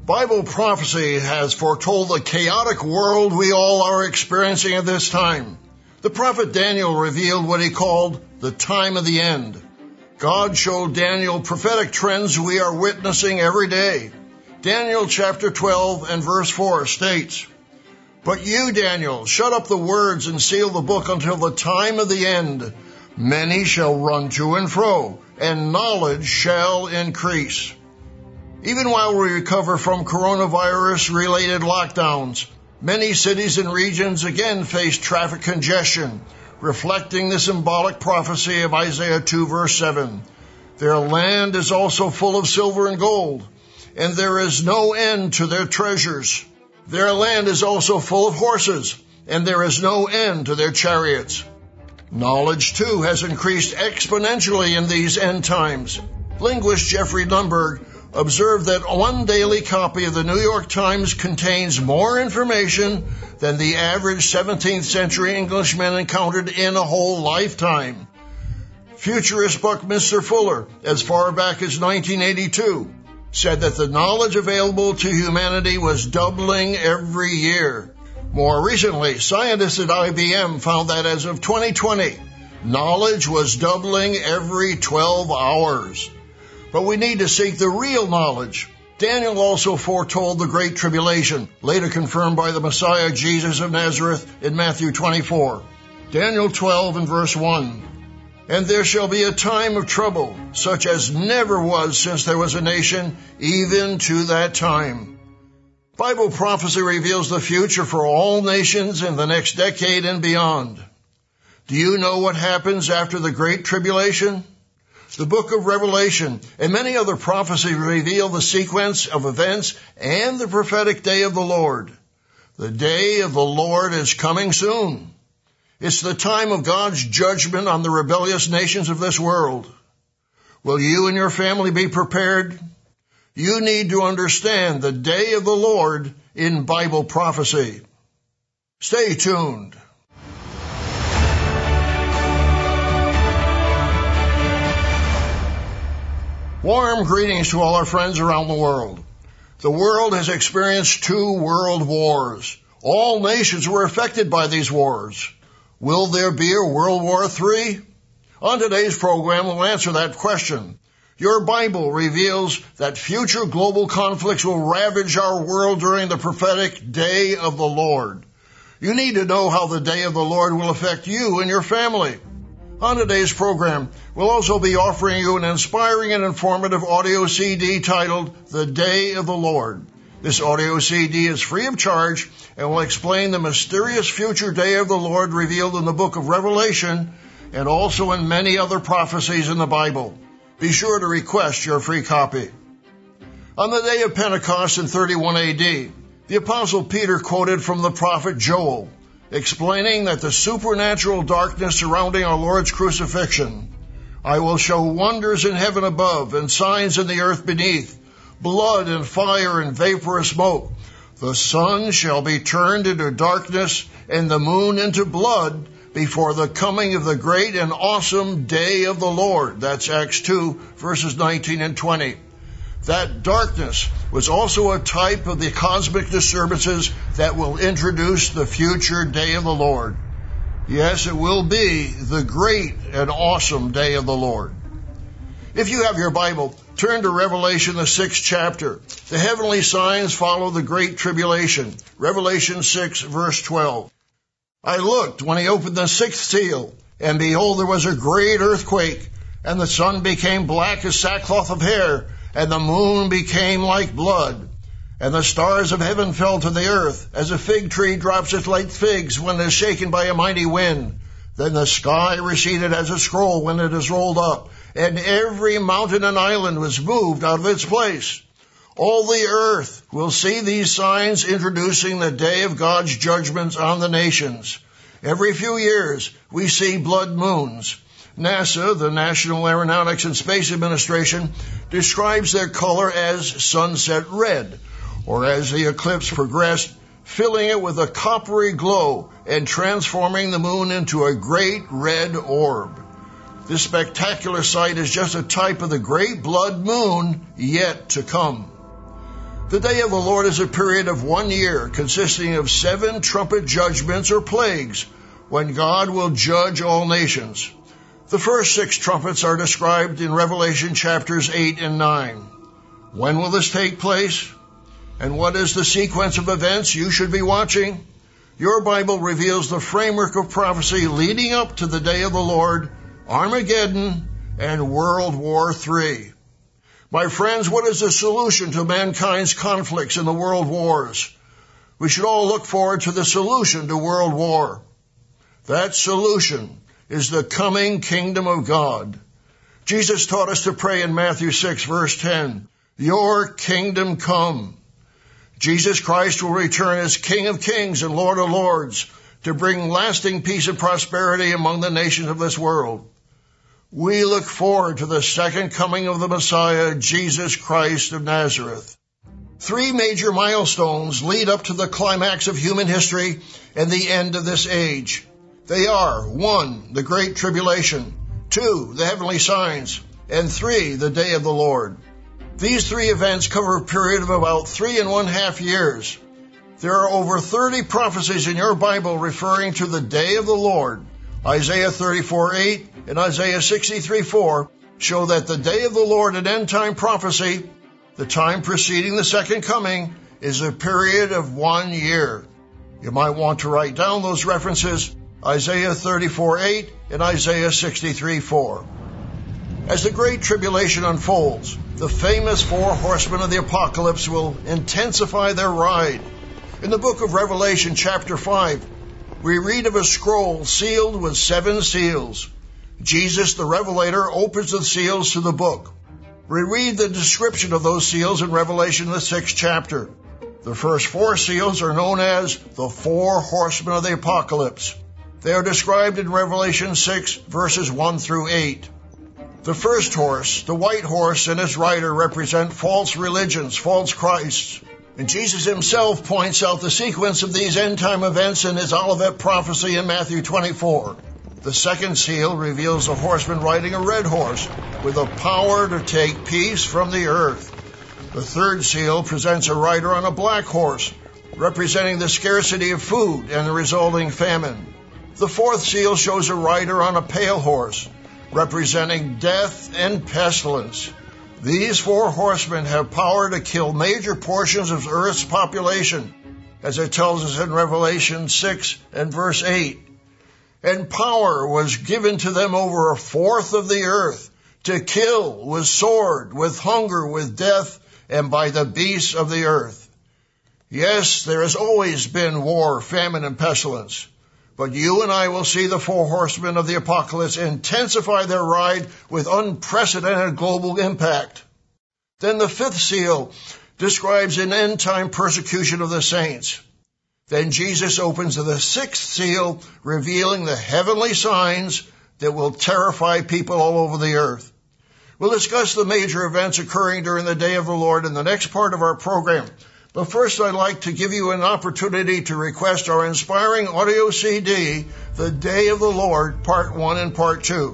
Bible prophecy has foretold the chaotic world we all are experiencing at this time. The prophet Daniel revealed what he called the time of the end. God showed Daniel prophetic trends we are witnessing every day. Daniel chapter 12 and verse 4 states, "But you, Daniel, shut up the words and seal the book until the time of the end. Many shall run to and fro, and knowledge shall increase." Even while we recover from coronavirus-related lockdowns, many cities and regions again face traffic congestion, reflecting the symbolic prophecy of Isaiah 2 verse 7. "Their land is also full of silver and gold, and there is no end to their treasures. Their land is also full of horses, and there is no end to their chariots." Knowledge, too, has increased exponentially in these end times. Linguist Jeffrey Lundberg observed that one daily copy of the New York Times contains more information than the average 17th century Englishman encountered in a whole lifetime. Futurist Buckminster Fuller, as far back as 1982, said that the knowledge available to humanity was doubling every year. More recently, scientists at IBM found that as of 2020, knowledge was doubling every 12 hours. But we need to seek the real knowledge. Daniel also foretold the Great Tribulation, later confirmed by the Messiah Jesus of Nazareth in Matthew 24. Daniel 12 and verse 1. "And there shall be a time of trouble, such as never was since there was a nation, even to that time." Bible prophecy reveals the future for all nations in the next decade and beyond. Do you know what happens after the Great Tribulation? The book of Revelation and many other prophecies reveal the sequence of events and the prophetic day of the Lord. The day of the Lord is coming soon. It's the time of God's judgment on the rebellious nations of this world. Will you and your family be prepared? You need to understand the day of the Lord in Bible prophecy. Stay tuned. Warm greetings to all our friends around the world. The world has experienced 2 world wars. All nations were affected by these wars. Will there be a World War III? On today's program, we'll answer that question. Your Bible reveals that future global conflicts will ravage our world during the prophetic day of the Lord. You need to know how the day of the Lord will affect you and your family. On today's program, we'll also be offering you an inspiring and informative audio CD titled The Day of the Lord. This audio CD is free of charge and will explain the mysterious future day of the Lord revealed in the book of Revelation and also in many other prophecies in the Bible. Be sure to request your free copy. On the day of Pentecost in 31 AD, the Apostle Peter quoted from the prophet Joel, explaining that the supernatural darkness surrounding our Lord's crucifixion, "I will show wonders in heaven above and signs in the earth beneath, blood and fire and vaporous smoke. The sun shall be turned into darkness and the moon into blood before the coming of the great and awesome day of the Lord." That's Acts 2, verses 19 and 20. That darkness was also a type of the cosmic disturbances that will introduce the future day of the Lord. Yes, it will be the great and awesome day of the Lord. If you have your Bible, turn to Revelation, the 6th chapter. The heavenly signs follow the Great Tribulation. Revelation 6, verse 12. "I looked when he opened the 6th seal, and behold, there was a great earthquake, and the sun became black as sackcloth of hair, and the moon became like blood, and the stars of heaven fell to the earth, as a fig tree drops its late figs when it is shaken by a mighty wind. Then the sky receded as a scroll when it is rolled up, and every mountain and island was moved out of its place." All the earth will see these signs introducing the day of God's judgments on the nations. Every few years, we see blood moons. NASA, the National Aeronautics and Space Administration, describes their color as sunset red, or as the eclipse progressed, filling it with a coppery glow and transforming the moon into a great red orb. This spectacular sight is just a type of the great blood moon yet to come. The day of the Lord is a period of 1 year consisting of 7 trumpet judgments or plagues when God will judge all nations. The first 6 trumpets are described in Revelation chapters 8 and 9. When will this take place? And what is the sequence of events you should be watching? Your Bible reveals the framework of prophecy leading up to the day of the Lord, Armageddon, and World War III. My friends, what is the solution to mankind's conflicts in the world wars? We should all look forward to the solution to world war. That solution is the coming kingdom of God. Jesus taught us to pray in Matthew 6, verse 10, "Your kingdom come." Jesus Christ will return as King of kings and Lord of lords to bring lasting peace and prosperity among the nations of this world. We look forward to the second coming of the Messiah, Jesus Christ of Nazareth. 3 major milestones lead up to the climax of human history and the end of this age. They are 1, the Great Tribulation, 2, the heavenly signs, and 3, the day of the Lord. These 3 events cover a period of about 3.5 years. There are over 30 prophecies in your Bible referring to the day of the Lord. Isaiah 34:8 and Isaiah 63:4 show that the day of the Lord in end-time prophecy, the time preceding the second coming, is a period of 1 year. You might want to write down those references, Isaiah 34:8 and Isaiah 63:4. As the Great Tribulation unfolds, the famous 4 horsemen of the apocalypse will intensify their ride. In the book of Revelation, chapter 5, we read of a scroll sealed with 7 seals. Jesus, the Revelator, opens the seals to the book. We read the description of those seals in Revelation, the 6th chapter. The first 4 seals are known as the 4 horsemen of the apocalypse. They are described in Revelation 6, verses 1 through 8. The first horse, the white horse, and its rider represent false religions, false Christs. And Jesus himself points out the sequence of these end-time events in his Olivet prophecy in Matthew 24. The second seal reveals a horseman riding a red horse with the power to take peace from the earth. The third seal presents a rider on a black horse, representing the scarcity of food and the resulting famine. The fourth seal shows a rider on a pale horse, representing death and pestilence. These 4 horsemen have power to kill major portions of Earth's population, as it tells us in Revelation 6 and verse 8. And power was given to them over 1/4 of the earth, to kill with sword, with hunger, with death, and by the beasts of the earth. Yes, there has always been war, famine, and pestilence. But you and I will see the 4 horsemen of the apocalypse intensify their ride with unprecedented global impact. Then the 5th seal describes an end-time persecution of the saints. Then Jesus opens the 6th seal, revealing the heavenly signs that will terrify people all over the earth. We'll discuss the major events occurring during the day of the Lord in the next part of our program. But first, I'd like to give you an opportunity to request our inspiring audio CD, The Day of the Lord, Part 1 and Part 2.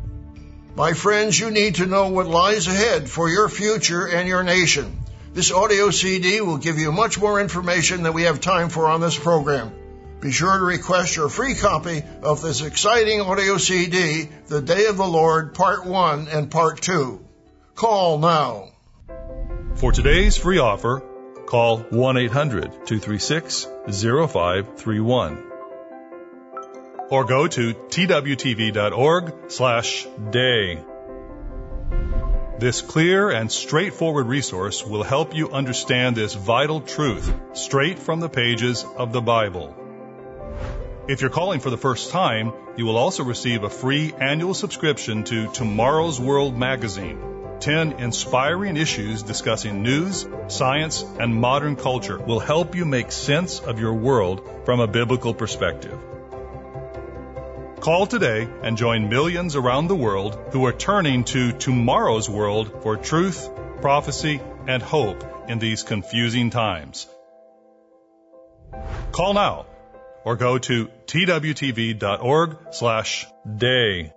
My friends, you need to know what lies ahead for your future and your nation. This audio CD will give you much more information than we have time for on this program. Be sure to request your free copy of this exciting audio CD, The Day of the Lord, Part 1 and Part 2. Call now. For today's free offer, call 1-800-236-0531 or go to twtv.org/day. This clear and straightforward resource will help you understand this vital truth straight from the pages of the Bible. If you're calling for the first time, you will also receive a free annual subscription to Tomorrow's World magazine. 10 inspiring issues discussing news, science, and modern culture will help you make sense of your world from a biblical perspective. Call today and join millions around the world who are turning to Tomorrow's World for truth, prophecy, and hope in these confusing times. Call now or go to twtv.org/day.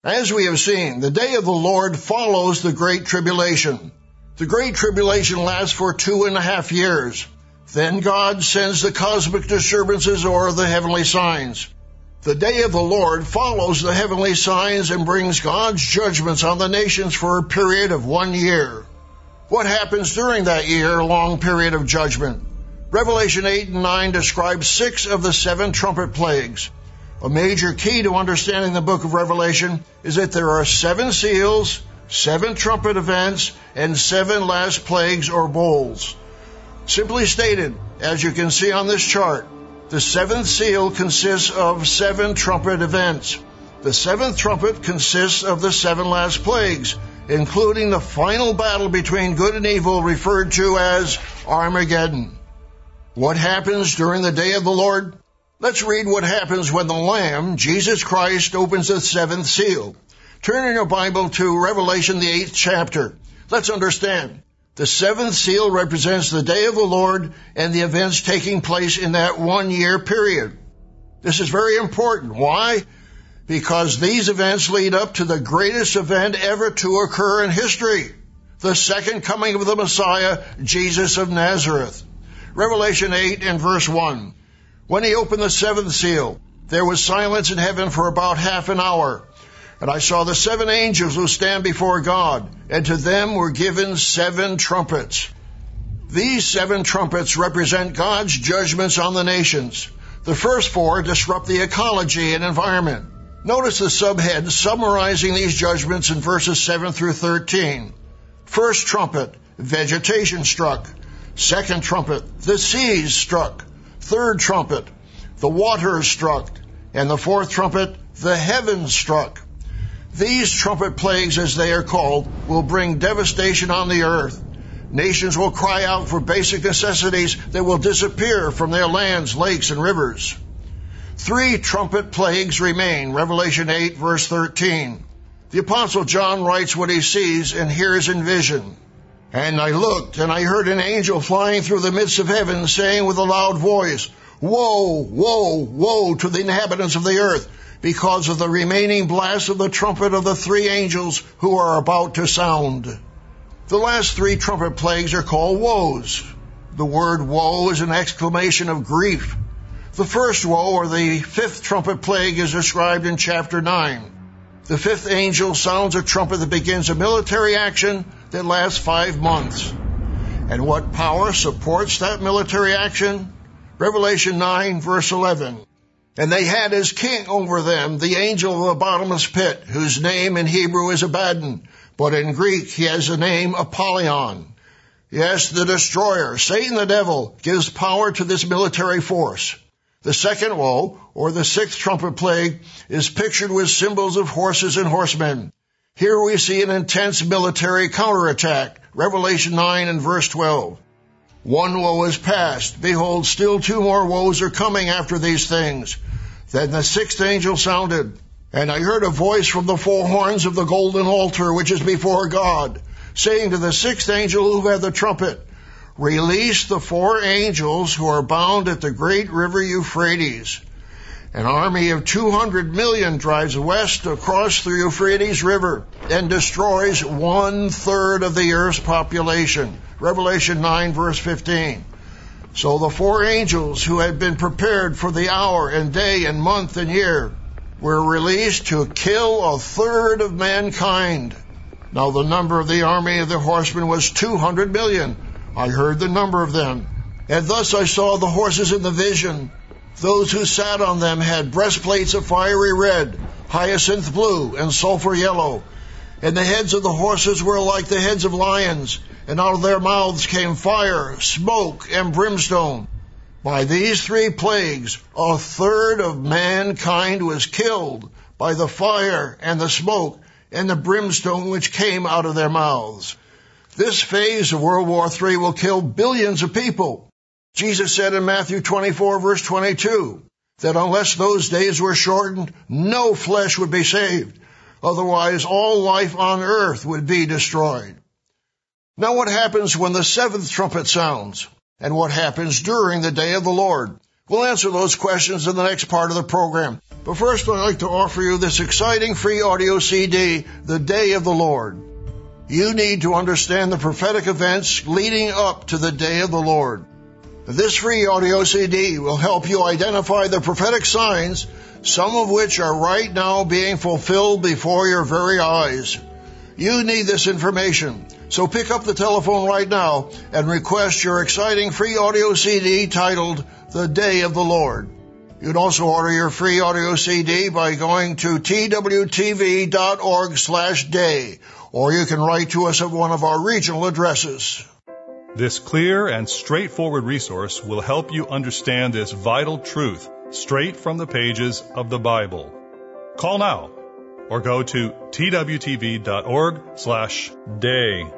As we have seen, the day of the Lord follows the Great Tribulation. The Great Tribulation lasts for 2.5 years. Then God sends the cosmic disturbances or the heavenly signs. The day of the Lord follows the heavenly signs and brings God's judgments on the nations for a period of 1 year. What happens during that year-long period of judgment? Revelation 8 and 9 describes 6 of the 7 trumpet plagues. A major key to understanding the book of Revelation is that there are 7 seals, 7 trumpet events, and 7 last plagues or bowls. Simply stated, as you can see on this chart, the 7th seal consists of 7 trumpet events. The 7th trumpet consists of the 7 last plagues, including the final battle between good and evil referred to as Armageddon. What happens during the day of the Lord? Let's read what happens when the Lamb, Jesus Christ, opens the 7th seal. Turn in your Bible to Revelation, the 8th chapter. Let's understand. The 7th seal represents the day of the Lord and the events taking place in that 1 year period. This is very important. Why? Because these events lead up to the greatest event ever to occur in history, the second coming of the Messiah, Jesus of Nazareth. Revelation 8 and verse 1. When he opened the 7th seal, there was silence in heaven for about half an hour. And I saw the 7 angels who stand before God, and to them were given 7 trumpets. These 7 trumpets represent God's judgments on the nations. The first 4 disrupt the ecology and environment. Notice the subhead summarizing these judgments in verses 7 through 13. First trumpet, vegetation struck. Second trumpet, the seas struck. Third trumpet, the waters struck. And the fourth trumpet, the heavens struck. These trumpet plagues, as they are called, will bring devastation on the earth. Nations will cry out for basic necessities that will disappear from their lands, lakes, and rivers. 3 trumpet plagues remain, Revelation 8, verse 13. The Apostle John writes what he sees and hears in vision. And I looked, and I heard an angel flying through the midst of heaven, saying with a loud voice, Woe, woe, woe to the inhabitants of the earth, because of the remaining blast of the trumpet of the 3 angels who are about to sound. The last 3 trumpet plagues are called woes. The word woe is an exclamation of grief. The first woe, or the 5th trumpet plague, is described in chapter 9. The 5th angel sounds a trumpet that begins a military action that lasts 5 months. And what power supports that military action? Revelation 9, verse 11. And they had as king over them the angel of the bottomless pit, whose name in Hebrew is Abaddon, but in Greek he has the name Apollyon. Yes, the destroyer, Satan the devil, gives power to this military force. The second woe, or the 6th trumpet plague, is pictured with symbols of horses and horsemen. Here we see an intense military counterattack, Revelation 9 and verse 12. 1 woe is past. Behold, still 2 more woes are coming after these things. Then the 6th angel sounded, and I heard a voice from the 4 horns of the golden altar which is before God, saying to the 6th angel who had the trumpet, Release the 4 angels who are bound at the great river Euphrates. An army of 200 million drives west across the Euphrates River and destroys 1/3 of the earth's population. Revelation 9, verse 15. So the 4 angels who had been prepared for the hour and day and month and year were released to kill 1/3 of mankind. Now the number of the army of the horsemen was 200 million. I heard the number of them. And thus I saw the horses in the vision. Those who sat on them had breastplates of fiery red, hyacinth blue, and sulfur yellow. And the heads of the horses were like the heads of lions, and out of their mouths came fire, smoke, and brimstone. By these 3 plagues, 1/3 of mankind was killed by the fire and the smoke and the brimstone which came out of their mouths. This phase of World War III will kill billions of people. Jesus said in Matthew 24, verse 22, that unless those days were shortened, no flesh would be saved. Otherwise, all life on earth would be destroyed. Now what happens when the 7th trumpet sounds? And what happens during the day of the Lord? We'll answer those questions in the next part of the program. But first, I'd like to offer you this exciting free audio CD, The Day of the Lord. You need to understand the prophetic events leading up to the Day of the Lord. This free audio CD will help you identify the prophetic signs, some of which are right now being fulfilled before your very eyes. You need this information, so pick up the telephone right now and request your exciting free audio CD titled The Day of the Lord. You'd also order your free audio CD by going to twtv.org/day, or you can write to us at one of our regional addresses. This clear and straightforward resource will help you understand this vital truth straight from the pages of the Bible. Call now or go to twtv.org/day.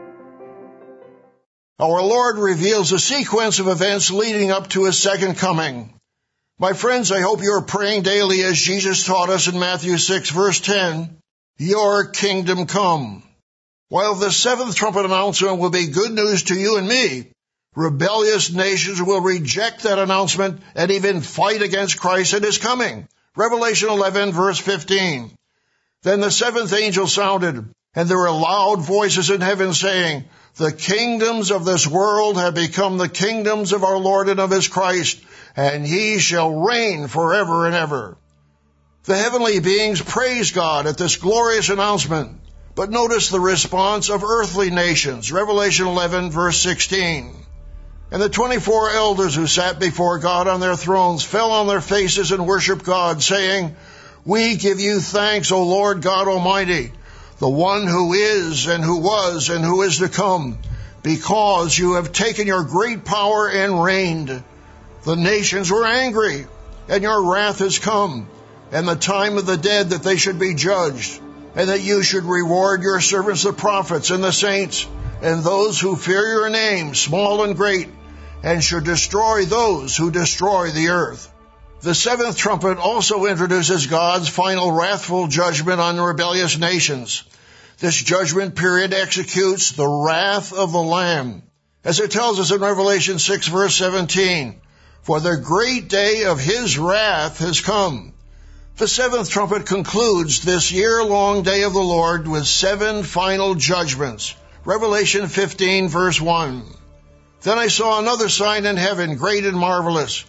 Our Lord reveals a sequence of events leading up to His second coming. My friends, I hope you are praying daily as Jesus taught us in Matthew 6, verse 10, "Your kingdom come." While the seventh trumpet announcement will be good news to you and me, rebellious nations will reject that announcement and even fight against Christ and His coming. Revelation 11, verse 15. Then the seventh angel sounded, and there were loud voices in heaven saying, "The kingdoms of this world have become the kingdoms of our Lord and of His Christ, and He shall reign forever and ever." The heavenly beings praise God at this glorious announcement, but notice the response of earthly nations. Revelation 11, verse 16. And the 24 elders who sat before God on their thrones fell on their faces and worshiped God, saying, "We give you thanks, O Lord God Almighty, the one who is and who was and who is to come, because you have taken your great power and reigned. The nations were angry, and your wrath has come, and the time of the dead that they should be judged, and that you should reward your servants the prophets and the saints, and those who fear your name, small and great, and should destroy those who destroy the earth." The seventh trumpet also introduces God's final wrathful judgment on the rebellious nations. This judgment period executes the wrath of the Lamb, as it tells us in Revelation 6, verse 17, "For the great day of His wrath has come." The seventh trumpet concludes this year-long day of the Lord with 7 final judgments. Revelation 15, verse 1. Then I saw another sign in heaven, great and marvelous,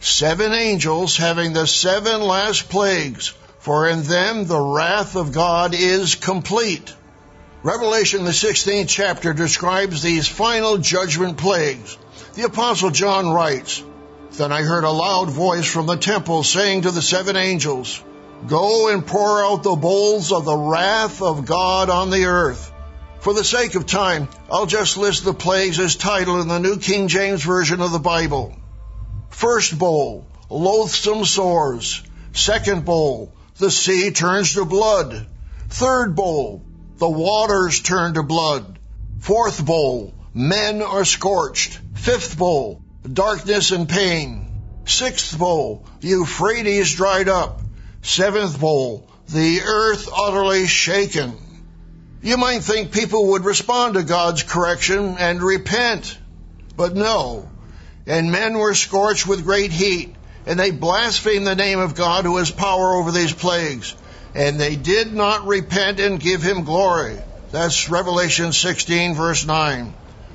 7 angels having the 7 last plagues, for in them the wrath of God is complete. Revelation, the 16th chapter, describes these final judgment plagues. The Apostle John writes, "Then I heard a loud voice from the temple saying to the 7 angels, 'Go and pour out the bowls of the wrath of God on the earth.'" For the sake of time, I'll just list the plagues as titled in the New King James Version of the Bible. First bowl, loathsome sores. Second bowl, the sea turns to blood. Third bowl, the waters turn to blood. Fourth bowl, men are scorched. Fifth bowl, darkness and pain. Sixth bowl, the Euphrates dried up. Seventh bowl, the earth utterly shaken. You might think people would respond to God's correction and repent, but no. And men were scorched with great heat, and they blasphemed the name of God who has power over these plagues, and they did not repent and give Him glory. That's Revelation 16, verse 9.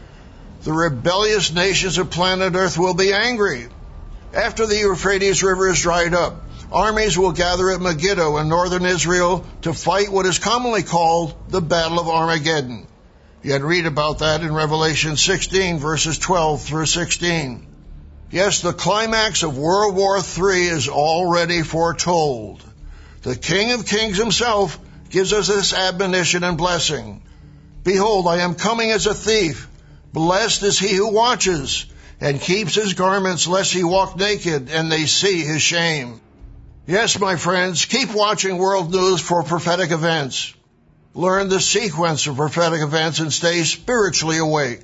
The rebellious nations of planet Earth will be angry. After the Euphrates River is dried up, armies will gather at Megiddo in northern Israel to fight what is commonly called the Battle of Armageddon. You can read about that in Revelation 16, verses 12 through 16. Yes, the climax of World War III is already foretold. The King of Kings Himself gives us this admonition and blessing. "Behold, I am coming as a thief. Blessed is he who watches and keeps his garments, lest he walk naked and they see his shame." Yes, my friends, keep watching World News for prophetic events. Learn the sequence of prophetic events and stay spiritually awake.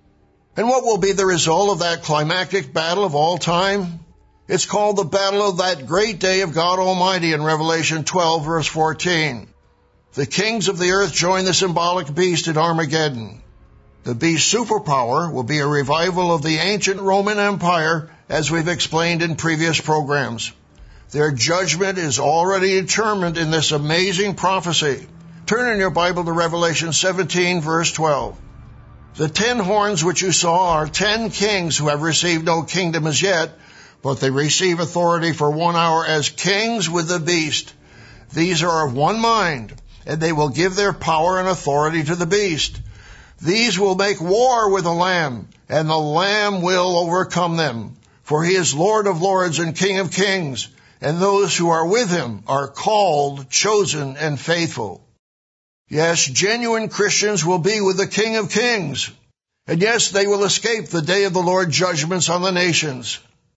And what will be the result of that climactic battle of all time? It's called the battle of that great day of God Almighty in Revelation 12, verse 14. The kings of the earth join the symbolic beast at Armageddon. The beast's superpower will be a revival of the ancient Roman Empire as we've explained in previous programs. Their judgment is already determined in this amazing prophecy. Turn in your Bible to Revelation 17, verse 12. The 10 horns which you saw are 10 kings who have received no kingdom as yet, but they receive authority for 1 hour as kings with the beast. These are of one mind, and they will give their power and authority to the beast. These will make war with the Lamb, and the Lamb will overcome them. For he is Lord of lords and King of kings, and those who are with him are called, chosen, and faithful. Yes, genuine Christians will be with the King of kings. And yes, they will escape the day of the Lord judgments on the nations.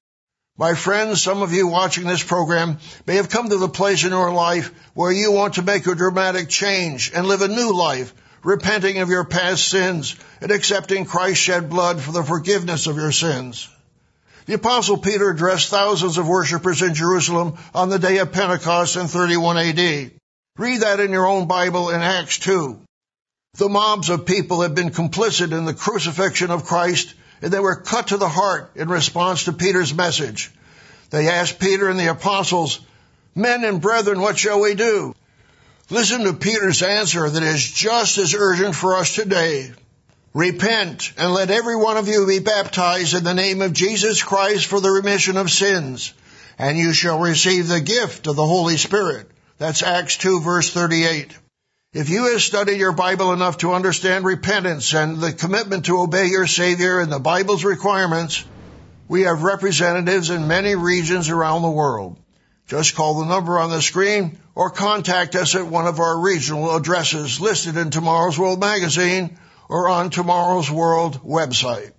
My friends, some of you watching this program may have come to the place in your life where you want to make a dramatic change and live a new life, repenting of your past sins and accepting Christ's shed blood for the forgiveness of your sins. The Apostle Peter addressed thousands of worshipers in Jerusalem on the day of Pentecost in 31 AD. Read that in your own Bible in Acts 2. The mobs of people had been complicit in the crucifixion of Christ, and they were cut to the heart in response to Peter's message. They asked Peter and the apostles, "Men and brethren, what shall we do?" Listen to Peter's answer that is just as urgent for us today. "Repent, and let every one of you be baptized in the name of Jesus Christ for the remission of sins, and you shall receive the gift of the Holy Spirit." That's Acts 2, verse 38. If you have studied your Bible enough to understand repentance and the commitment to obey your Savior and the Bible's requirements, we have representatives in many regions around the world. Just call the number on the screen or contact us at one of our regional addresses listed in Tomorrow's World magazine or on Tomorrow's World website.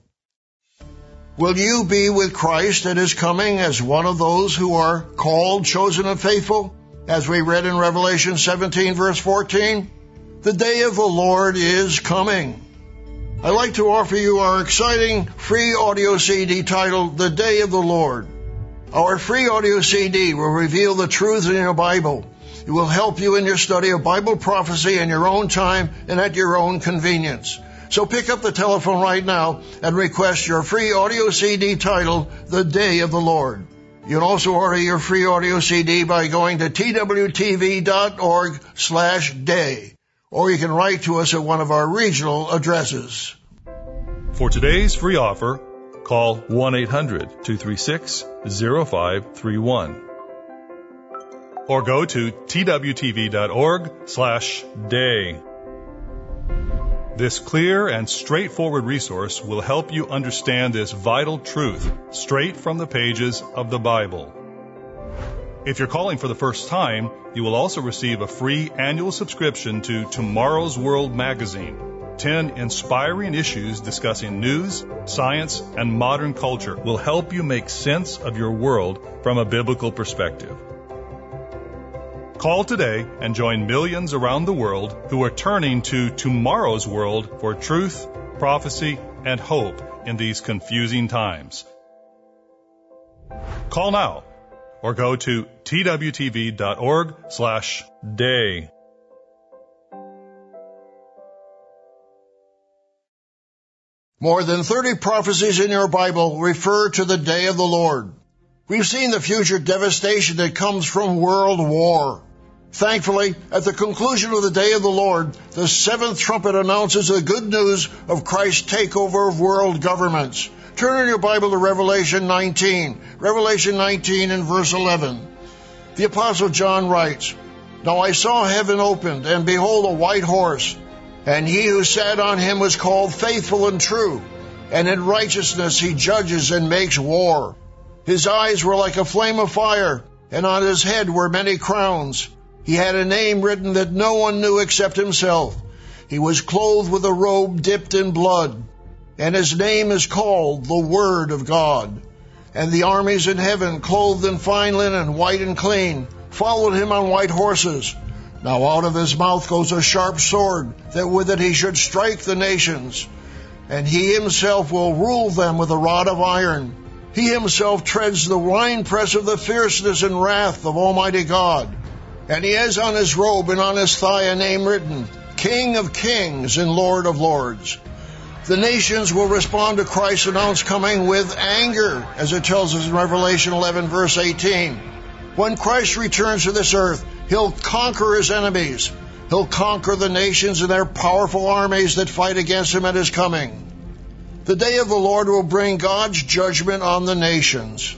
Will you be with Christ at his coming as one of those who are called, chosen, and faithful? As we read in Revelation 17, verse 14, the day of the Lord is coming. I'd like to offer you our exciting free audio CD titled, The Day of the Lord. Our free audio CD will reveal the truths in your Bible. It will help you in your study of Bible prophecy in your own time and at your own convenience. So pick up the telephone right now and request your free audio CD titled, The Day of the Lord. You can also order your free audio CD by going to twtv.org/day, or you can write to us at one of our regional addresses. For today's free offer, call 1-800-236-0531 or go to twtv.org/day. This clear and straightforward resource will help you understand this vital truth straight from the pages of the Bible. If you're calling for the first time, you will also receive a free annual subscription to Tomorrow's World magazine. 10 inspiring issues discussing news, science, and modern culture will help you make sense of your world from a biblical perspective. Call today and join millions around the world who are turning to Tomorrow's World for truth, prophecy, and hope in these confusing times. Call now or go to twtv.org/day. More than 30 prophecies in your Bible refer to the day of the Lord. We've seen the future devastation that comes from world war. Thankfully, at the conclusion of the day of the Lord, the seventh trumpet announces the good news of Christ's takeover of world governments. Turn in your Bible to Revelation 19. Revelation 19 and verse 11. The Apostle John writes, "Now I saw heaven opened, and behold a white horse, and he who sat on him was called Faithful and True, and in righteousness he judges and makes war. His eyes were like a flame of fire, and on his head were many crowns. He had a name written that no one knew except himself. He was clothed with a robe dipped in blood, and his name is called the Word of God. And the armies in heaven, clothed in fine linen, white and clean, followed him on white horses. Now out of his mouth goes a sharp sword, that with it he should strike the nations. And he himself will rule them with a rod of iron. He himself treads the winepress of the fierceness and wrath of Almighty God. And he has on his robe and on his thigh a name written, King of Kings and Lord of Lords." The nations will respond to Christ's announced coming with anger, as it tells us in Revelation 11, verse 18. When Christ returns to this earth, he'll conquer his enemies. He'll conquer the nations and their powerful armies that fight against him at his coming. The day of the Lord will bring God's judgment on the nations.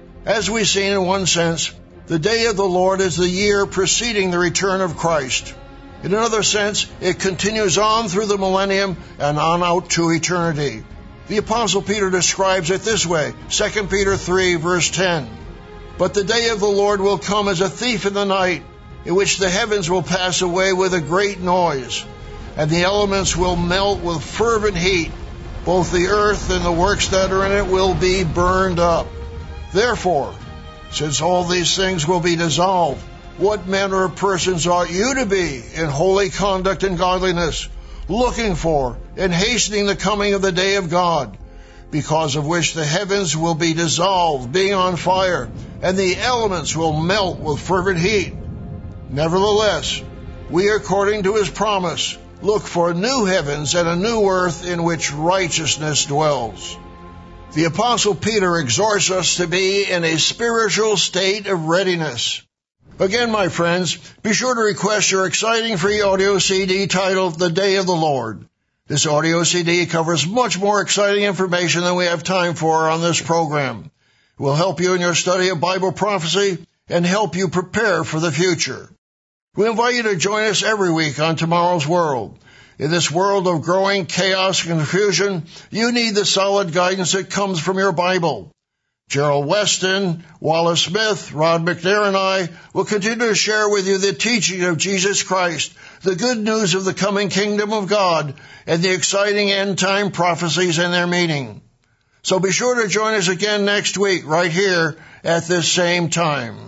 As we've seen in one sense, the day of the Lord is the year preceding the return of Christ. In another sense, it continues on through the millennium and on out to eternity. The Apostle Peter describes it this way, 2 Peter 3, verse 10. But the day of the Lord will come as a thief in the night, in which the heavens will pass away with a great noise, and the elements will melt with fervent heat. Both the earth and the works that are in it will be burned up. Therefore, since all these things will be dissolved, what manner of persons ought you to be in holy conduct and godliness, looking for and hastening the coming of the day of God, because of which the heavens will be dissolved, being on fire, and the elements will melt with fervent heat? Nevertheless, we, according to his promise, look for new heavens and a new earth in which righteousness dwells. The Apostle Peter exhorts us to be in a spiritual state of readiness. Again, my friends, be sure to request your exciting free audio CD titled The Day of the Lord. This audio CD covers much more exciting information than we have time for on this program. It will help you in your study of Bible prophecy and help you prepare for the future. We invite you to join us every week on Tomorrow's World. In this world of growing chaos and confusion, you need the solid guidance that comes from your Bible. Gerald Weston, Wallace Smith, Rod McNair, and I will continue to share with you the teaching of Jesus Christ, the good news of the coming kingdom of God, and the exciting end-time prophecies and their meaning. So be sure to join us again next week, right here at this same time.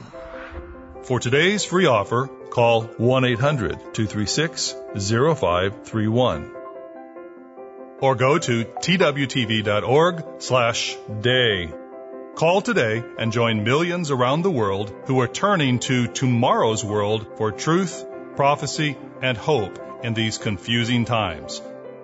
For today's free offer, call 1-800-236-0531 or go to twtv.org/day. Call today and join millions around the world who are turning to Tomorrow's World for truth, prophecy, and hope in these confusing times.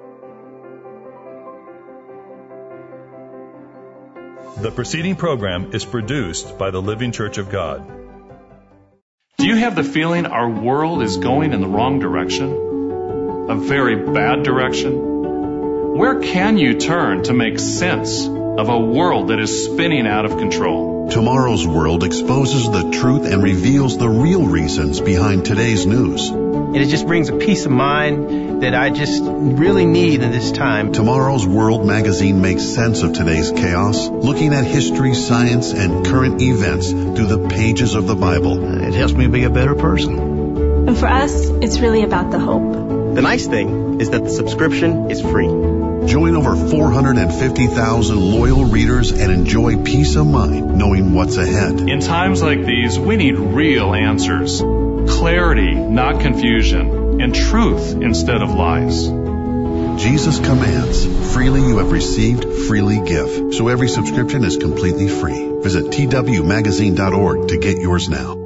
The preceding program is produced by the Living Church of God. Do you have the feeling our world is going in the wrong direction? A very bad direction? Where can you turn to make sense of a world that is spinning out of control? Tomorrow's World exposes the truth and reveals the real reasons behind today's news. And it just brings a peace of mind that I just really need in this time. Tomorrow's World magazine makes sense of today's chaos, looking at history, science, and current events through the pages of the Bible. It helps me be a better person. And for us, it's really about the hope. The nice thing is that the subscription is free. Join over 450,000 loyal readers and enjoy peace of mind knowing what's ahead. In times like these, we need real answers. Clarity, not confusion, and truth instead of lies. Jesus commands, freely you have received, freely give. So every subscription is completely free. Visit twmagazine.org to get yours now.